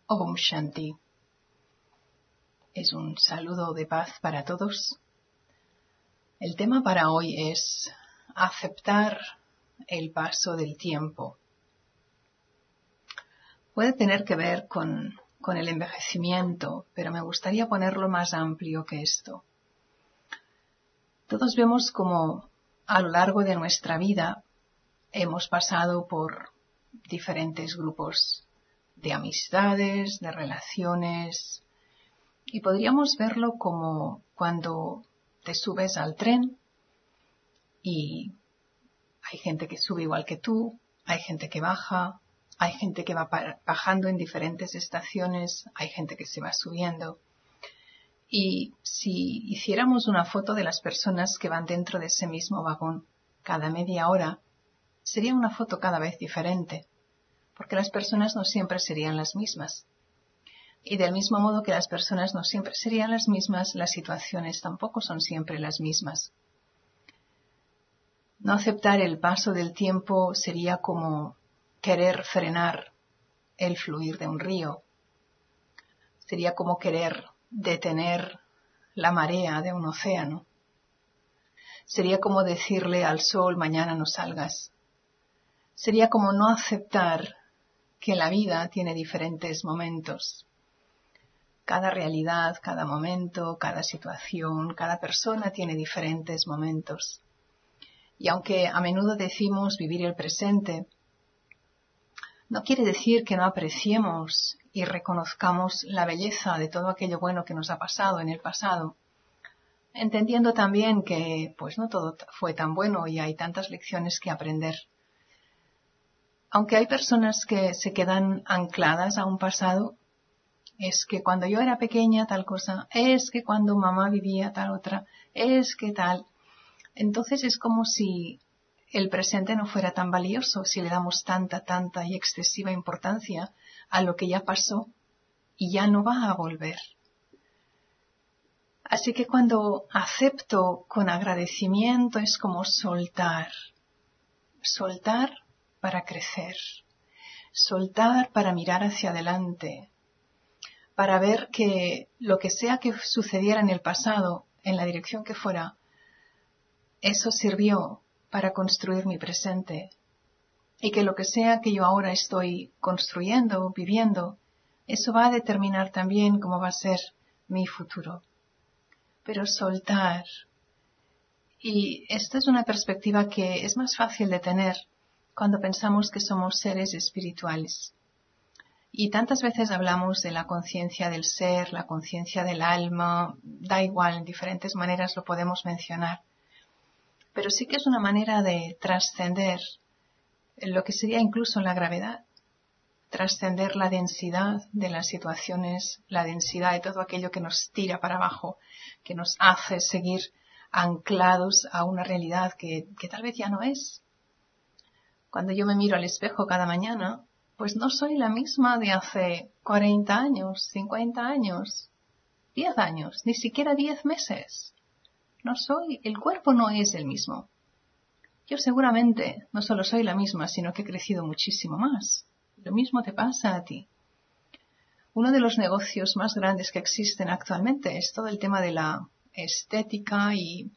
Om Shanti. Es un saludo de paz para todos. El tema para hoy es aceptar el paso del tiempo. Puede tener que ver con el envejecimiento, pero me gustaría ponerlo más amplio que esto. Todos vemos como a lo largo de nuestra vida hemos pasado por diferentes grupos de amistades, de relaciones, y podríamos verlo como cuando te subes al tren y hay gente que sube igual que tú, hay gente que baja, hay gente que va bajando en diferentes estaciones, hay gente que se va subiendo. Y si hiciéramos una foto de las personas que van dentro de ese mismo vagón cada media hora, sería una foto cada vez diferente, porque las personas no siempre serían las mismas. Y del mismo modo que las personas no siempre serían las mismas, las situaciones tampoco son siempre las mismas. No aceptar el paso del tiempo sería como querer frenar el fluir de un río. Sería como querer detener la marea de un océano. Sería como decirle al sol, mañana no salgas. Sería como no aceptar que la vida tiene diferentes momentos. Cada realidad, cada momento, cada situación, cada persona tiene diferentes momentos. Y aunque a menudo decimos vivir el presente, no quiere decir que no apreciemos y reconozcamos la belleza de todo aquello bueno que nos ha pasado en el pasado, entendiendo también que pues no todo fue tan bueno y hay tantas lecciones que aprender. Aunque hay personas que se quedan ancladas a un pasado, es que cuando yo era pequeña tal cosa, es que cuando mamá vivía tal otra, es que tal. Entonces es como si el presente no fuera tan valioso, si le damos tanta y excesiva importancia a lo que ya pasó y ya no va a volver. Así que cuando acepto con agradecimiento es como soltar para crecer, soltar para mirar hacia adelante, para ver que lo que sea que sucediera en el pasado, en la dirección que fuera, eso sirvió para construir mi presente y que lo que sea que yo ahora estoy construyendo, viviendo, eso va a determinar también cómo va a ser mi futuro. Pero soltar. Y esta es una perspectiva que es más fácil de tener cuando pensamos que somos seres espirituales. Y tantas veces hablamos de la conciencia del ser, la conciencia del alma, da igual, en diferentes maneras lo podemos mencionar. Pero sí que es una manera de trascender lo que sería incluso la gravedad, trascender la densidad de las situaciones, la densidad de todo aquello que nos tira para abajo, que nos hace seguir anclados a una realidad que tal vez ya no es. Cuando yo me miro al espejo cada mañana, pues no soy la misma de hace 40 años, 50 años, 10 años, ni siquiera 10 meses. No soy, el cuerpo no es el mismo. Yo seguramente no solo soy la misma, sino que he crecido muchísimo más. Lo mismo te pasa a ti. Uno de los negocios más grandes que existen actualmente es todo el tema de la estética y,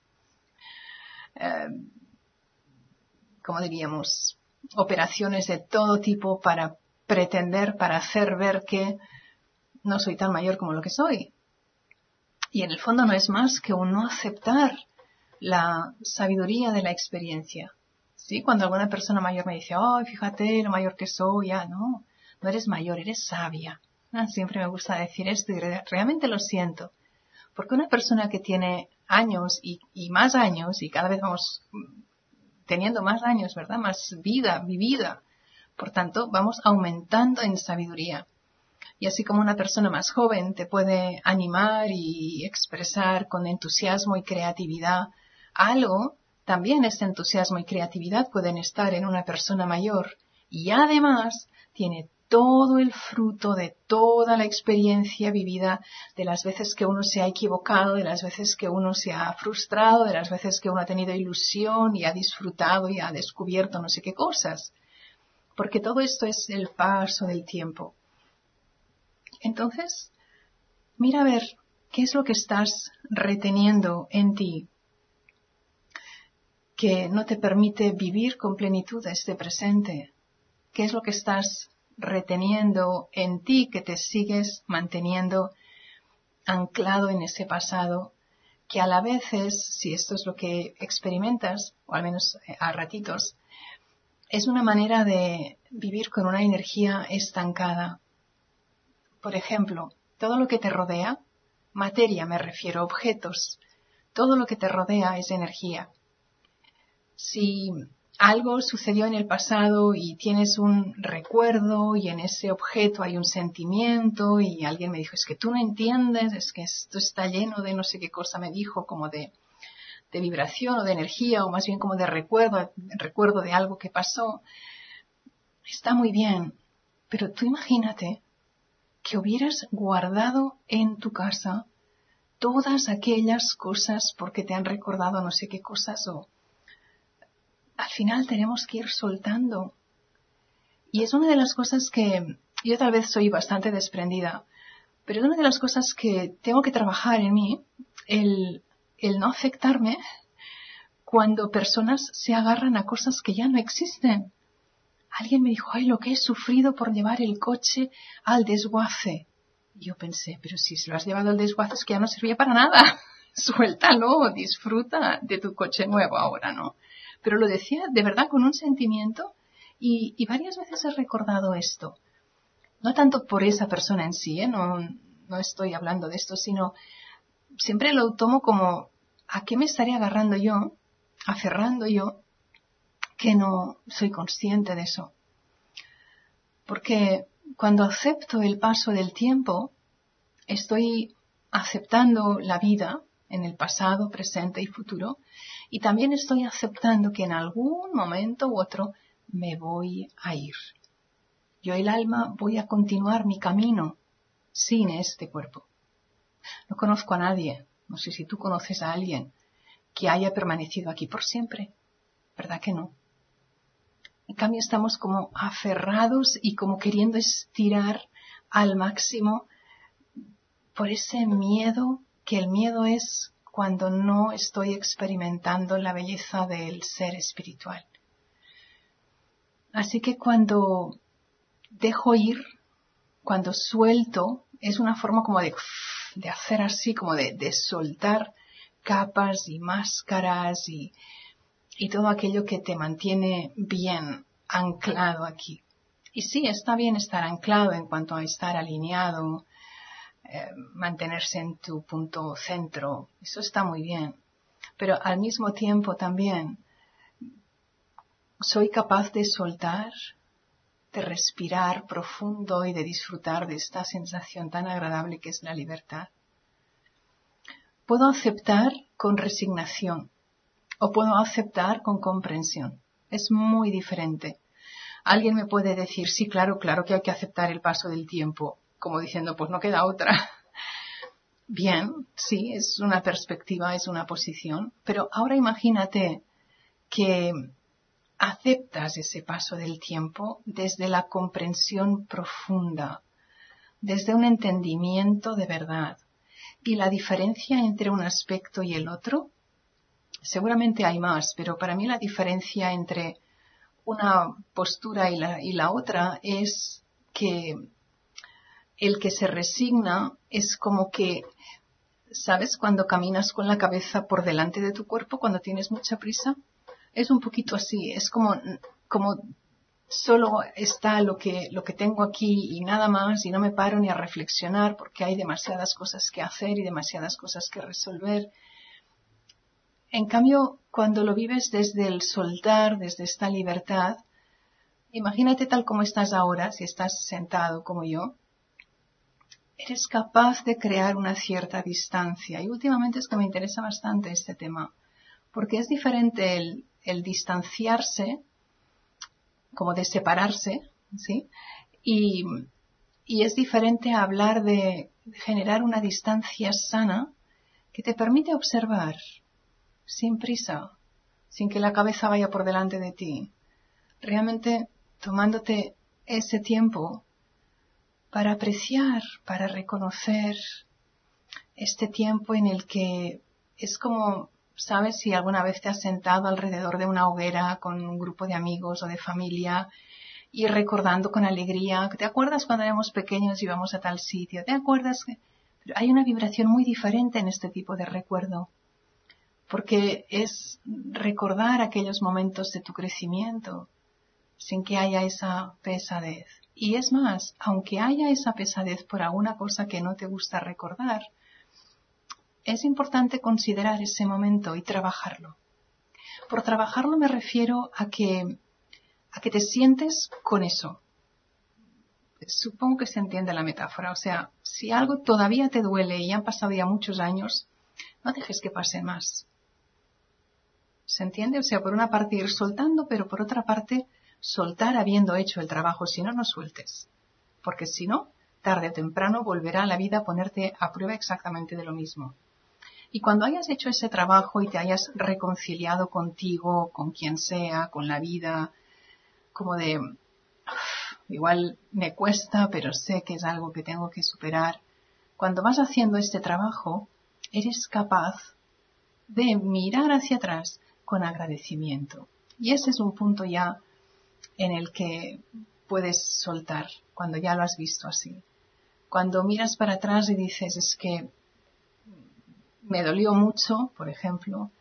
como diríamos, operaciones de todo tipo para pretender, para hacer ver que no soy tan mayor como lo que soy. Y en el fondo no es más que un no aceptar la sabiduría de la experiencia. ¿Sí? Cuando alguna persona mayor me dice, oh, fíjate lo mayor que soy, ya, no eres mayor, eres sabia. Siempre me gusta decir esto y realmente lo siento. Porque una persona que tiene años y más años, y cada vez vamos teniendo más años, ¿verdad? Más vida vivida. Por tanto, vamos aumentando en sabiduría. Y así como una persona más joven te puede animar y expresar con entusiasmo y creatividad algo, también ese entusiasmo y creatividad pueden estar en una persona mayor. Y además tiene todo el fruto de toda la experiencia vivida, de las veces que uno se ha equivocado, de las veces que uno se ha frustrado, de las veces que uno ha tenido ilusión y ha disfrutado y ha descubierto no sé qué cosas. Porque todo esto es el paso del tiempo. Entonces, mira a ver qué es lo que estás reteniendo en ti que no te permite vivir con plenitud este presente. ¿Qué es lo que estás reteniendo en ti que te sigues manteniendo anclado en ese pasado, que a la vez es, si esto es lo que experimentas, o al menos a ratitos, es una manera de vivir con una energía estancada? Por ejemplo, todo lo que te rodea, materia me refiero, objetos, todo lo que te rodea es energía. Si algo sucedió en el pasado y tienes un recuerdo y en ese objeto hay un sentimiento y alguien me dijo, es que tú no entiendes, es que esto está lleno de no sé qué cosa me dijo, como de vibración o de energía o más bien como de recuerdo de algo que pasó, está muy bien, pero tú imagínate que hubieras guardado en tu casa todas aquellas cosas porque te han recordado no sé qué cosas o al final tenemos que ir soltando. Y es una de las cosas que yo tal vez soy bastante desprendida, pero es una de las cosas que tengo que trabajar en mí, el no afectarme cuando personas se agarran a cosas que ya no existen. Alguien me dijo, ay, lo que he sufrido por llevar el coche al desguace. Y yo pensé, pero si se lo has llevado al desguace es que ya no servía para nada. Suéltalo, disfruta de tu coche nuevo ahora, ¿no? Pero lo decía de verdad con un sentimiento y varias veces he recordado esto. No tanto por esa persona en sí, no estoy hablando de esto, sino siempre lo tomo como ¿a qué me estaré agarrando yo, aferrando yo, que no soy consciente de eso? Porque cuando acepto el paso del tiempo, estoy aceptando la vida en el pasado, presente y futuro, y también estoy aceptando que en algún momento u otro me voy a ir. Yo, el alma, voy a continuar mi camino sin este cuerpo. No conozco a nadie, no sé si tú conoces a alguien que haya permanecido aquí por siempre, ¿verdad que no? En cambio estamos como aferrados y como queriendo estirar al máximo por ese miedo, que el miedo es cuando no estoy experimentando la belleza del ser espiritual. Así que cuando dejo ir, cuando suelto, es una forma como de hacer así, como de soltar capas y máscaras y todo aquello que te mantiene bien anclado aquí. Y sí, está bien estar anclado en cuanto a estar alineado, mantenerse en tu punto centro, eso está muy bien. Pero al mismo tiempo también soy capaz de soltar, de respirar profundo y de disfrutar de esta sensación tan agradable que es la libertad. Puedo aceptar con resignación o puedo aceptar con comprensión. Es muy diferente. Alguien me puede decir, sí, claro que hay que aceptar el paso del tiempo, como diciendo, pues no queda otra. Bien, sí, es una perspectiva, es una posición, pero ahora imagínate que aceptas ese paso del tiempo desde la comprensión profunda, desde un entendimiento de verdad. Y la diferencia entre un aspecto y el otro, seguramente hay más, pero para mí la diferencia entre una postura y la otra es que el que se resigna es como que, ¿sabes? Cuando caminas con la cabeza por delante de tu cuerpo, cuando tienes mucha prisa, es un poquito así, es como solo está lo que tengo aquí y nada más, y no me paro ni a reflexionar porque hay demasiadas cosas que hacer y demasiadas cosas que resolver. En cambio, cuando lo vives desde el soltar, desde esta libertad, imagínate tal como estás ahora, si estás sentado como yo, eres capaz de crear una cierta distancia. Y últimamente es que me interesa bastante este tema, porque es diferente el distanciarse, como de separarse, ¿sí? Y es diferente a hablar de generar una distancia sana que te permite observar sin prisa, sin que la cabeza vaya por delante de ti, realmente tomándote ese tiempo para apreciar, para reconocer este tiempo en el que es como, ¿sabes? Si alguna vez te has sentado alrededor de una hoguera con un grupo de amigos o de familia y recordando con alegría, ¿te acuerdas cuando éramos pequeños y íbamos a tal sitio? ¿Te acuerdas? Pero hay una vibración muy diferente en este tipo de recuerdo, porque es recordar aquellos momentos de tu crecimiento sin que haya esa pesadez. Y es más, aunque haya esa pesadez por alguna cosa que no te gusta recordar, es importante considerar ese momento y trabajarlo. Por trabajarlo me refiero a que te sientes con eso. Supongo que se entiende la metáfora. O sea, si algo todavía te duele y han pasado ya muchos años, no dejes que pase más. ¿Se entiende? O sea, por una parte ir soltando, pero por otra parte soltar habiendo hecho el trabajo. Si no, no sueltes. Porque si no, tarde o temprano volverá la vida a ponerte a prueba exactamente de lo mismo. Y cuando hayas hecho ese trabajo y te hayas reconciliado contigo, con quien sea, con la vida, como de, igual me cuesta, pero sé que es algo que tengo que superar. Cuando vas haciendo este trabajo, eres capaz de mirar hacia atrás con agradecimiento. Y ese es un punto ya en el que puedes soltar, cuando ya lo has visto así. Cuando miras para atrás y dices, es que me dolió mucho, por ejemplo,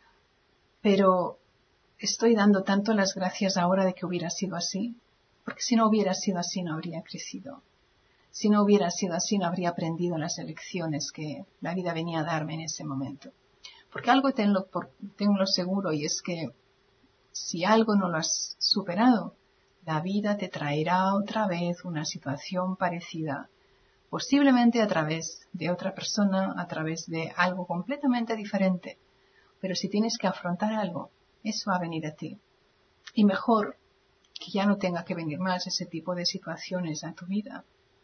pero estoy dando tanto las gracias ahora de que hubiera sido así, porque si no hubiera sido así no habría crecido. Si no hubiera sido así no habría aprendido las lecciones que la vida venía a darme en ese momento. Porque algo tengo seguro, y es que si algo no lo has superado, la vida te traerá otra vez una situación parecida, posiblemente a través de otra persona, a través de algo completamente diferente. Pero si tienes que afrontar algo, eso va a venir a ti. Y mejor que ya no tenga que venir más ese tipo de situaciones a tu vida.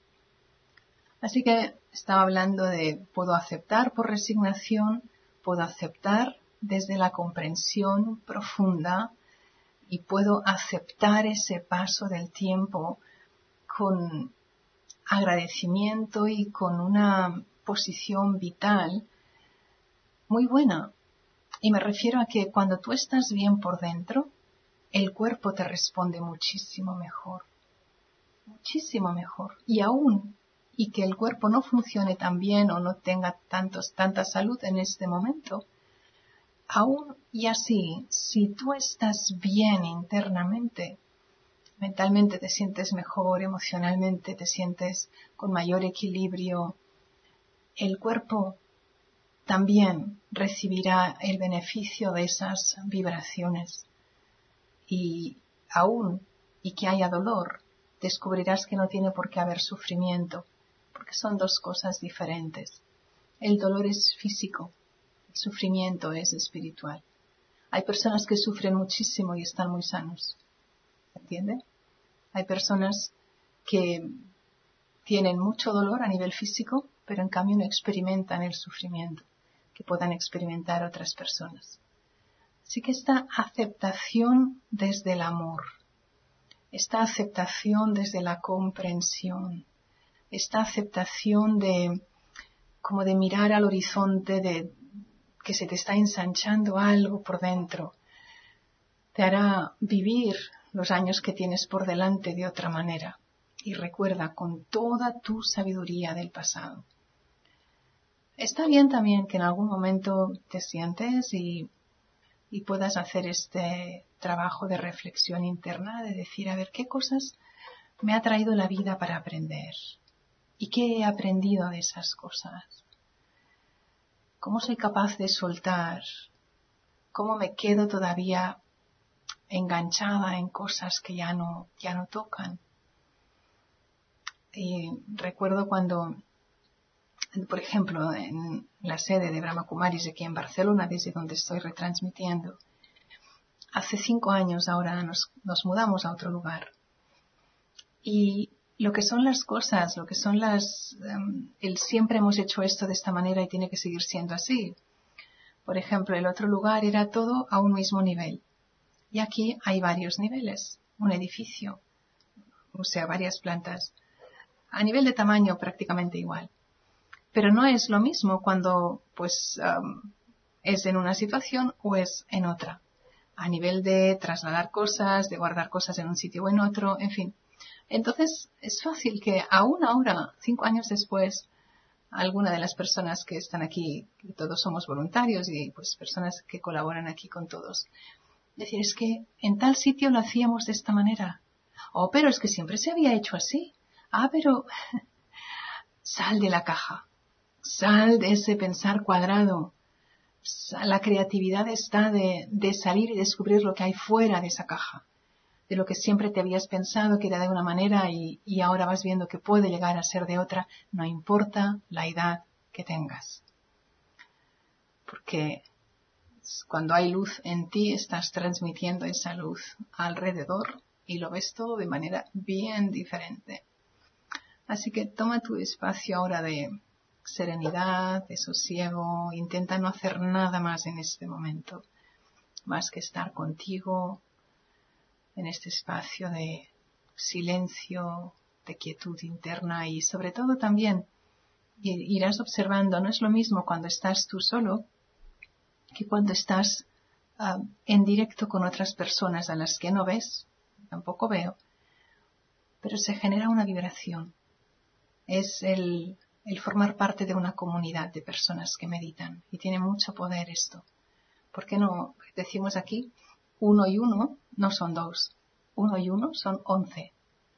Así que estaba hablando de puedo aceptar por resignación, puedo aceptar desde la comprensión profunda y puedo aceptar ese paso del tiempo con agradecimiento y con una posición vital muy buena. Y me refiero a que cuando tú estás bien por dentro, el cuerpo te responde muchísimo mejor. Muchísimo mejor. Y que el cuerpo no funcione tan bien o no tenga tanta salud en este momento, aún y así, si tú estás bien internamente, mentalmente te sientes mejor, emocionalmente te sientes con mayor equilibrio, el cuerpo también recibirá el beneficio de esas vibraciones. Y que haya dolor, descubrirás que no tiene por qué haber sufrimiento, porque son dos cosas diferentes. El dolor es físico, el sufrimiento es espiritual. Hay personas que sufren muchísimo y están muy sanos, ¿entiende? Hay personas que tienen mucho dolor a nivel físico, pero en cambio no experimentan el sufrimiento que puedan experimentar otras personas. Así que esta aceptación desde el amor, esta aceptación desde la comprensión, esta aceptación como de mirar al horizonte, de que se te está ensanchando algo por dentro, te hará vivir los años que tienes por delante de otra manera. Y recuerda con toda tu sabiduría del pasado. Está bien también que en algún momento te sientes y puedas hacer este trabajo de reflexión interna, de decir, a ver, ¿qué cosas me ha traído la vida para aprender? ¿Y qué he aprendido de esas cosas? ¿Cómo soy capaz de soltar? ¿Cómo me quedo todavía enganchada en cosas que ya no tocan? Y recuerdo cuando, por ejemplo, en la sede de Brahma Kumaris aquí en Barcelona, desde donde estoy retransmitiendo, hace 5 años ahora nos mudamos a otro lugar. Y lo que son las cosas, lo que son siempre hemos hecho esto de esta manera y tiene que seguir siendo así. Por ejemplo, el otro lugar era todo a un mismo nivel. Y aquí hay varios niveles, un edificio, o sea, varias plantas. a nivel de tamaño prácticamente igual. Pero no es lo mismo cuando es en una situación o es en otra. A nivel de trasladar cosas, de guardar cosas en un sitio o en otro, en fin. Entonces es fácil que aún ahora, 5 años después, alguna de las personas que están aquí, que todos somos voluntarios y pues personas que colaboran aquí con todos, decir, es que en tal sitio lo hacíamos de esta manera. Oh, pero es que siempre se había hecho así. Ah, pero sal de la caja. Sal de ese pensar cuadrado. La creatividad está de salir y descubrir lo que hay fuera de esa caja. De lo que siempre te habías pensado que era de una manera y ahora vas viendo que puede llegar a ser de otra, no importa la edad que tengas. Porque cuando hay luz en ti, estás transmitiendo esa luz alrededor y lo ves todo de manera bien diferente. Así que toma tu espacio ahora de serenidad, de sosiego, intenta no hacer nada más en este momento, más que estar contigo en este espacio de silencio, de quietud interna y sobre todo también irás observando, no es lo mismo cuando estás tú solo que cuando estás en directo con otras personas a las que no ves, tampoco veo, pero se genera una vibración. Es el formar parte de una comunidad de personas que meditan y tiene mucho poder esto. ¿Por qué no decimos aquí 1 y 1 no son 2? 1 y 1 son 11.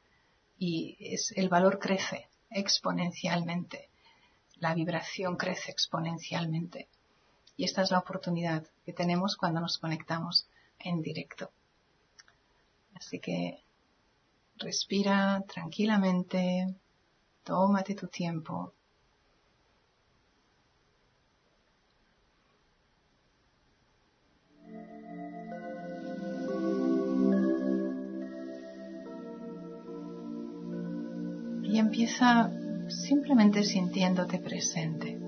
Y el valor crece exponencialmente. La vibración crece exponencialmente. Y esta es la oportunidad que tenemos cuando nos conectamos en directo. Así que respira tranquilamente, tómate tu tiempo. Y empieza simplemente sintiéndote presente.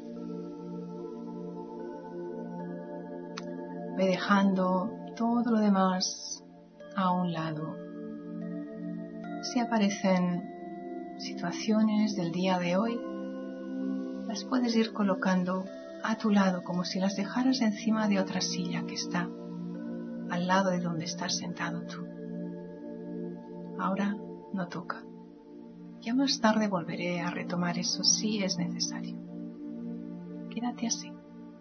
Ve dejando todo lo demás a un lado. Si aparecen situaciones del día de hoy, las puedes ir colocando a tu lado como si las dejaras encima de otra silla que está al lado de donde estás sentado tú. Ahora no toca. Ya más tarde volveré a retomar eso si es necesario. Quédate así.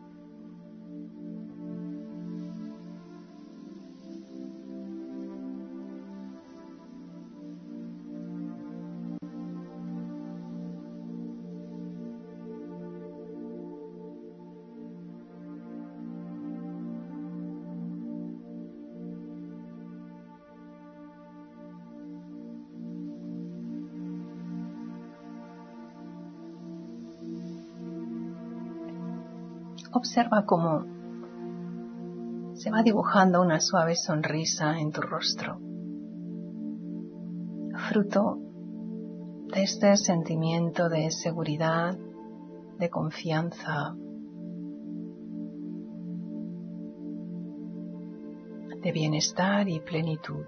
Observa cómo se va dibujando una suave sonrisa en tu rostro, fruto de este sentimiento de seguridad, de confianza, de bienestar y plenitud.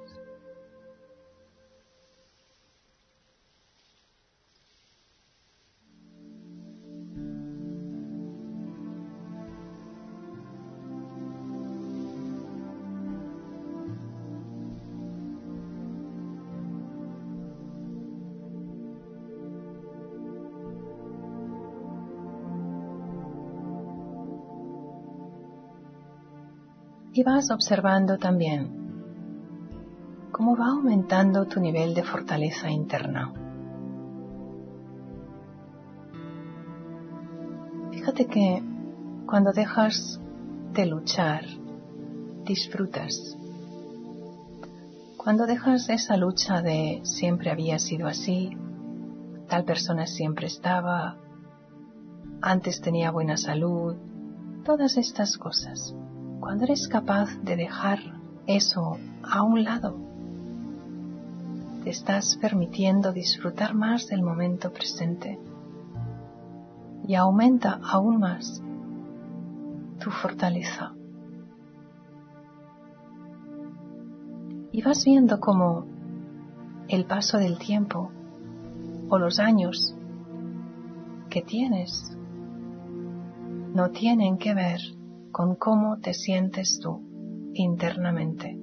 Y vas observando también cómo va aumentando tu nivel de fortaleza interna. Fíjate que cuando dejas de luchar, disfrutas. Cuando dejas esa lucha de siempre había sido así, tal persona siempre estaba, antes tenía buena salud, todas estas cosas. Cuando eres capaz de dejar eso a un lado, te estás permitiendo disfrutar más del momento presente y aumenta aún más tu fortaleza. Y vas viendo cómo el paso del tiempo o los años que tienes no tienen que ver con cómo te sientes tú internamente.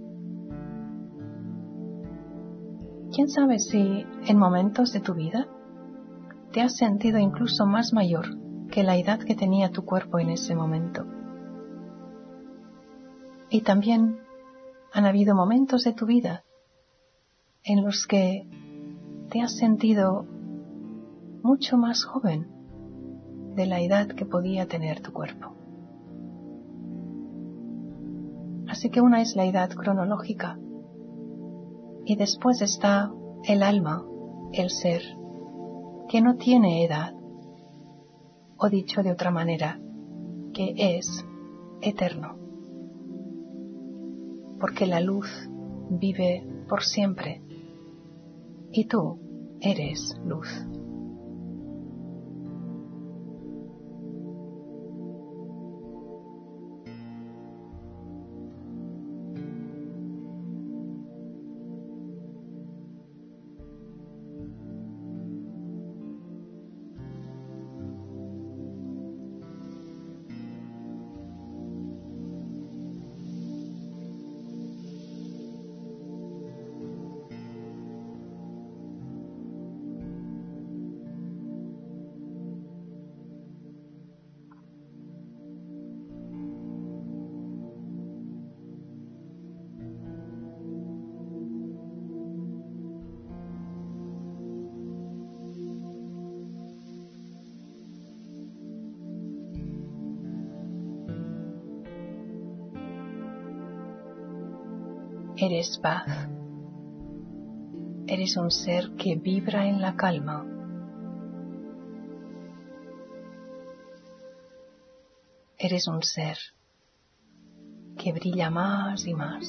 ¿Quién sabe si en momentos de tu vida te has sentido incluso más mayor que la edad que tenía tu cuerpo en ese momento? Y también han habido momentos de tu vida en los que te has sentido mucho más joven de la edad que podía tener tu cuerpo. Así que una es la edad cronológica y después está el alma, el ser, que no tiene edad, o dicho de otra manera, que es eterno, porque la luz vive por siempre y tú eres luz. Eres paz. Eres un ser que vibra en la calma. Eres un ser que brilla más y más.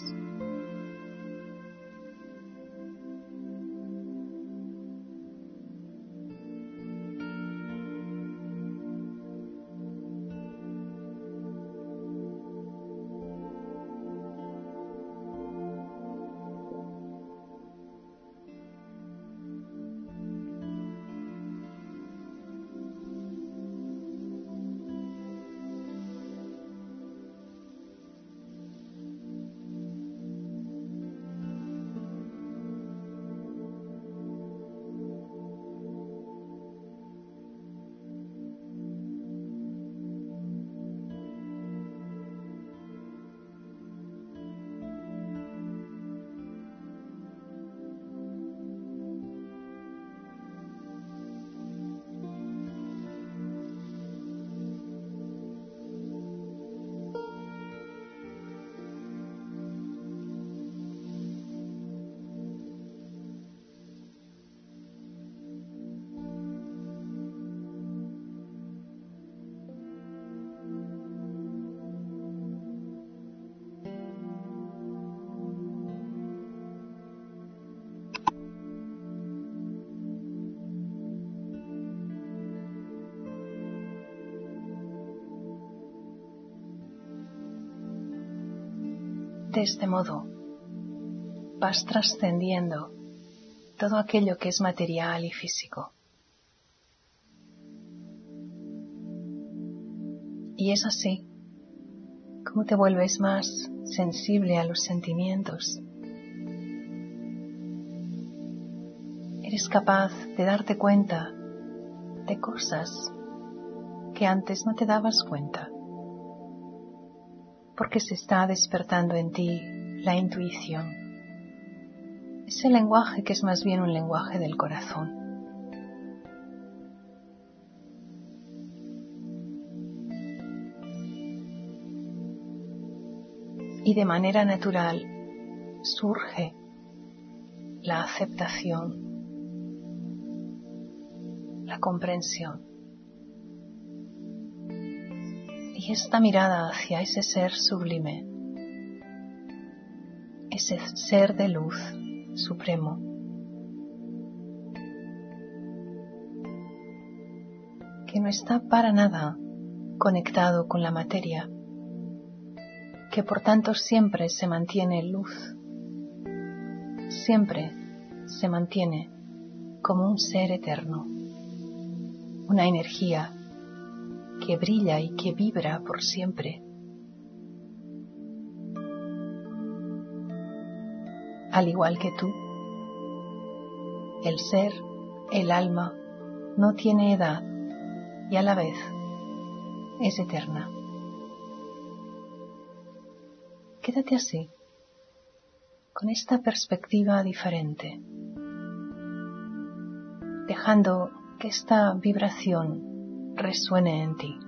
De este modo, vas trascendiendo todo aquello que es material y físico. Y es así como te vuelves más sensible a los sentimientos. Eres capaz de darte cuenta de cosas que antes no te dabas cuenta, porque se está despertando en ti la intuición, ese lenguaje que es más bien un lenguaje del corazón. Y de manera natural surge la aceptación, la comprensión. Y esta mirada hacia ese ser sublime, ese ser de luz supremo, que no está para nada conectado con la materia, que por tanto siempre se mantiene luz, siempre se mantiene como un ser eterno, una energía que brilla y que vibra por siempre. Al igual que tú, el ser, el alma, no tiene edad y a la vez es eterna. Quédate así, con esta perspectiva diferente, dejando que esta vibración resuene en ti.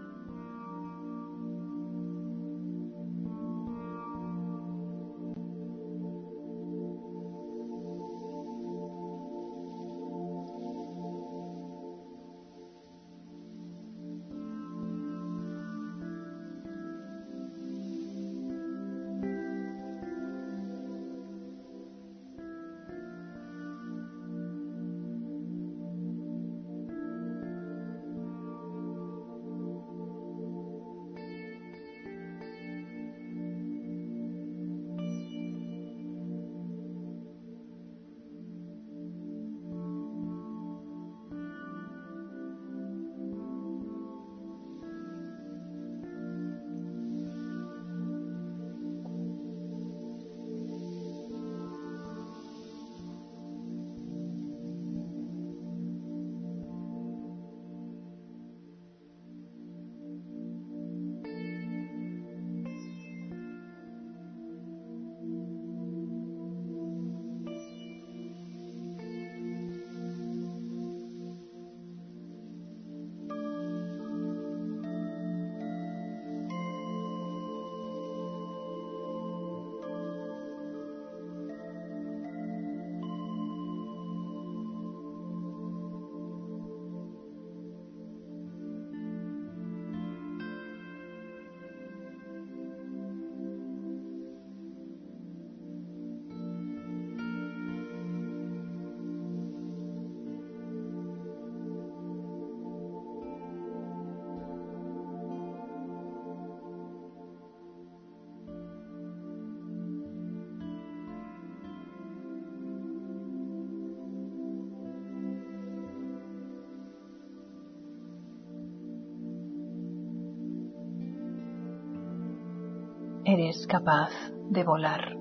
Eres capaz de volar.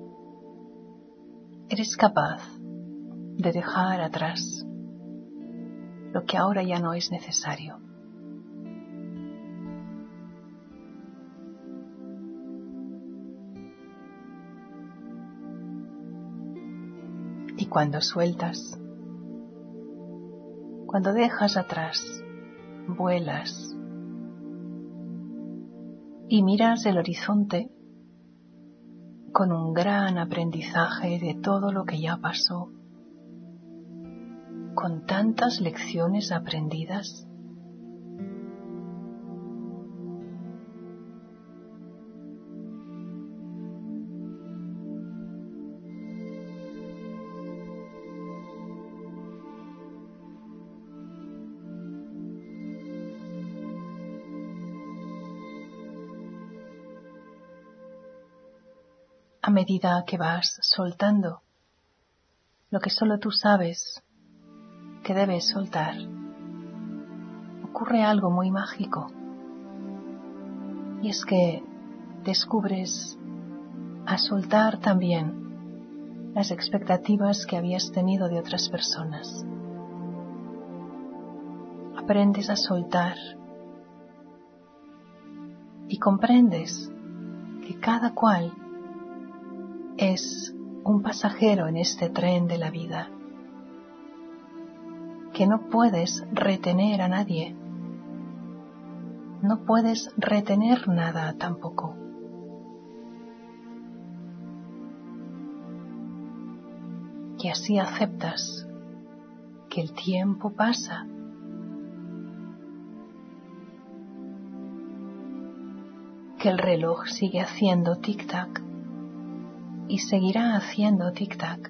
Eres capaz de dejar atrás lo que ahora ya no es necesario. Y cuando sueltas, cuando dejas atrás, vuelas y miras el horizonte con un gran aprendizaje de todo lo que ya pasó, con tantas lecciones aprendidas. A medida que vas soltando lo que solo tú sabes que debes soltar, ocurre algo muy mágico. Y es que descubres a soltar también las expectativas que habías tenido de otras personas. Aprendes a soltar y comprendes que cada cual es un pasajero en este tren de la vida, que no puedes retener a nadie, no puedes retener nada tampoco. Y así aceptas que el tiempo pasa, que el reloj sigue haciendo tic-tac y seguirá haciendo tic-tac.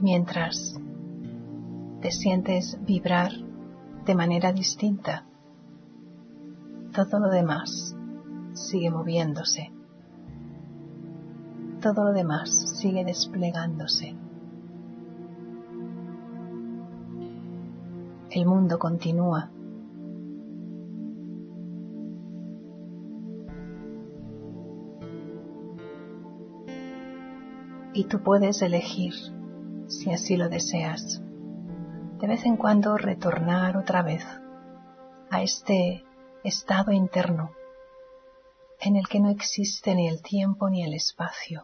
Y mientras te sientes vibrar de manera distinta, todo lo demás sigue moviéndose. Todo lo demás sigue desplegándose. El mundo continúa. Y tú puedes elegir, si así lo deseas, de vez en cuando retornar otra vez a este estado interno en el que no existe ni el tiempo ni el espacio.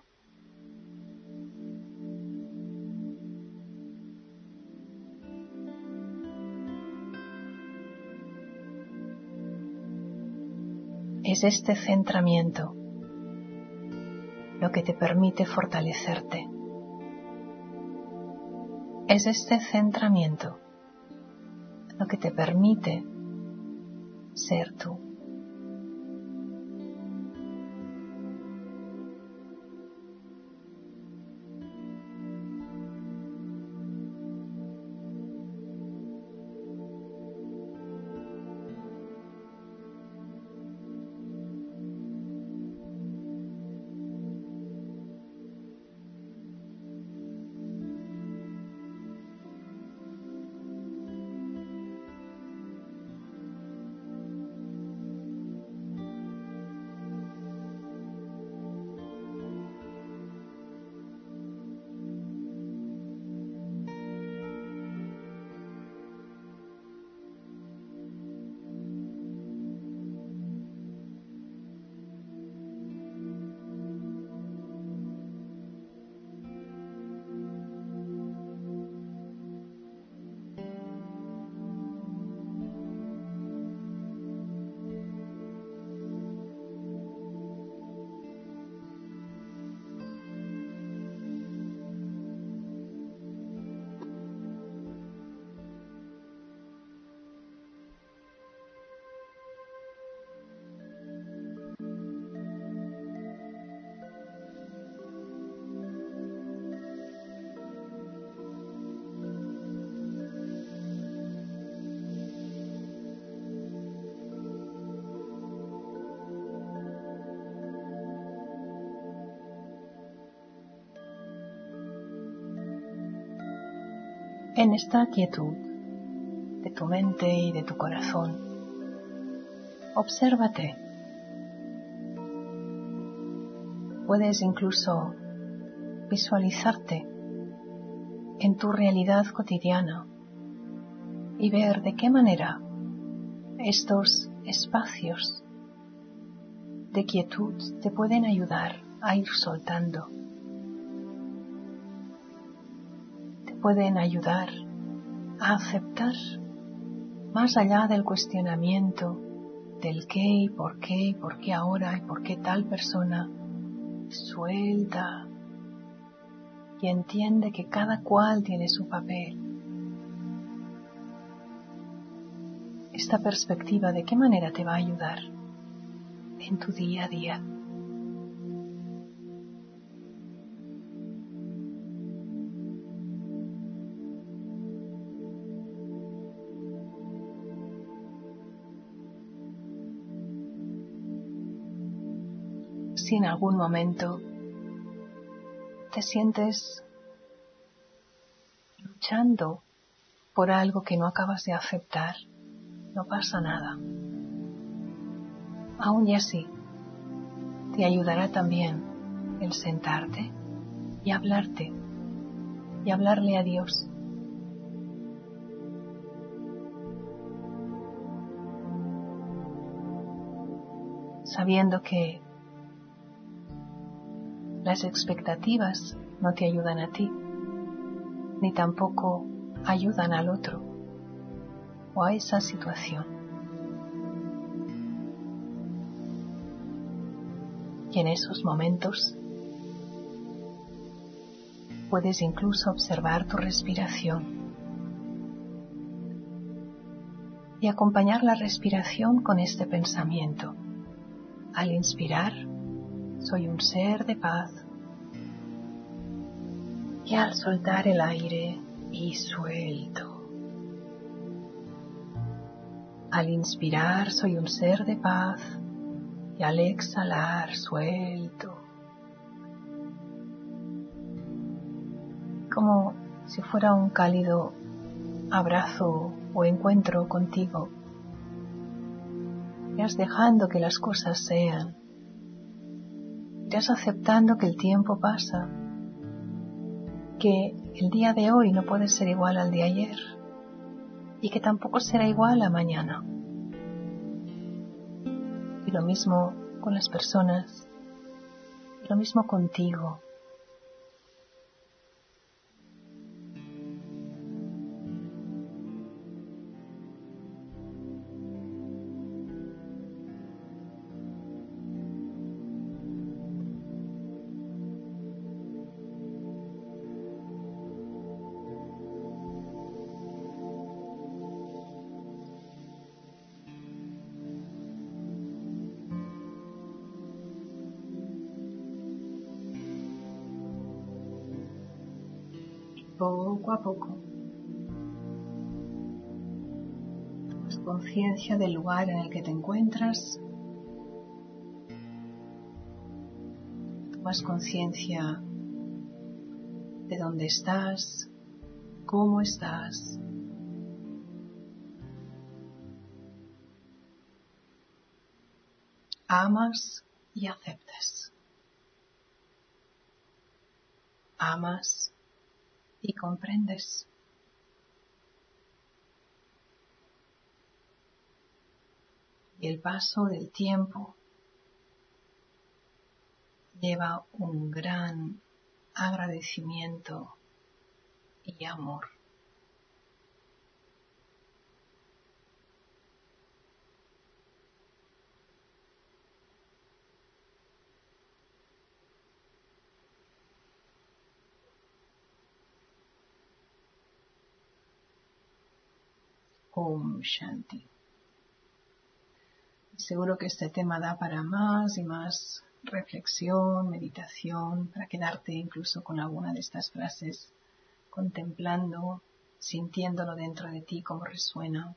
Es este centramiento lo que te permite fortalecerte. Es este centramiento lo que te permite ser tú. En esta quietud de tu mente y de tu corazón, obsérvate. Puedes incluso visualizarte en tu realidad cotidiana y ver de qué manera estos espacios de quietud te pueden ayudar a ir soltando. Pueden ayudar a aceptar más allá del cuestionamiento del qué y por qué ahora y por qué tal persona. Suelta y entiende que cada cual tiene su papel. Esta perspectiva, ¿de qué manera te va a ayudar en tu día a día? Si en algún momento te sientes luchando por algo que no acabas de aceptar, no pasa nada. Aún y así, te ayudará también el sentarte y hablarte y hablarle a Dios. Sabiendo que las expectativas no te ayudan a ti, ni tampoco ayudan al otro o a esa situación. Y en esos momentos puedes incluso observar tu respiración y acompañar la respiración con este pensamiento. Al inspirar, soy un ser de paz. Y al soltar el aire y suelto. Al inspirar soy un ser de paz y al exhalar suelto. Como si fuera un cálido abrazo o encuentro contigo. Irás dejando que las cosas sean. Irás aceptando que el tiempo pasa, que el día de hoy no puede ser igual al de ayer y que tampoco será igual a mañana. Y lo mismo con las personas, y lo mismo contigo. Poco a poco, tomas conciencia del lugar en el que te encuentras, tomas conciencia de dónde estás, cómo estás. Amas y aceptas. Amas y comprendes. Y el paso del tiempo lleva un gran agradecimiento y amor. Om Shanti. Seguro que este tema da para más y más reflexión, meditación, para quedarte incluso con alguna de estas frases, contemplando, sintiéndolo dentro de ti como resuena.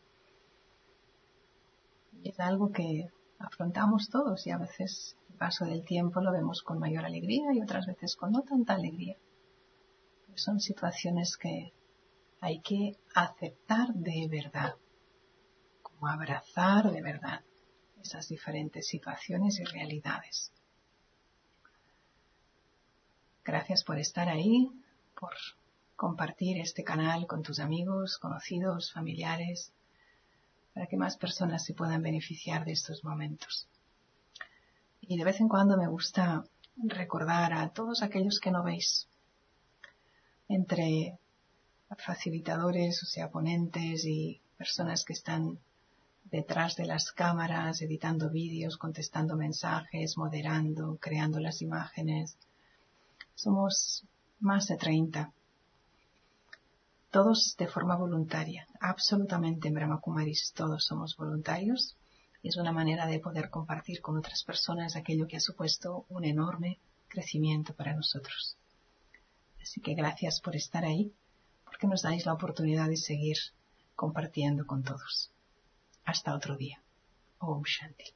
Y es algo que afrontamos todos y a veces el paso del tiempo lo vemos con mayor alegría y otras veces con no tanta alegría. Son situaciones que hay que aceptar de verdad, como abrazar de verdad esas diferentes situaciones y realidades. Gracias por estar ahí, por compartir este canal con tus amigos, conocidos, familiares, para que más personas se puedan beneficiar de estos momentos. Y de vez en cuando me gusta recordar a todos aquellos que no veis, entre facilitadores, o sea, ponentes y personas que están detrás de las cámaras, editando vídeos, contestando mensajes, moderando, creando las imágenes. Somos más de 30. Todos de forma voluntaria. Absolutamente en Brahma Kumaris todos somos voluntarios. Y es una manera de poder compartir con otras personas aquello que ha supuesto un enorme crecimiento para nosotros. Así que gracias por estar ahí, porque nos dais la oportunidad de seguir compartiendo con todos. Hasta otro día. Om Shanti.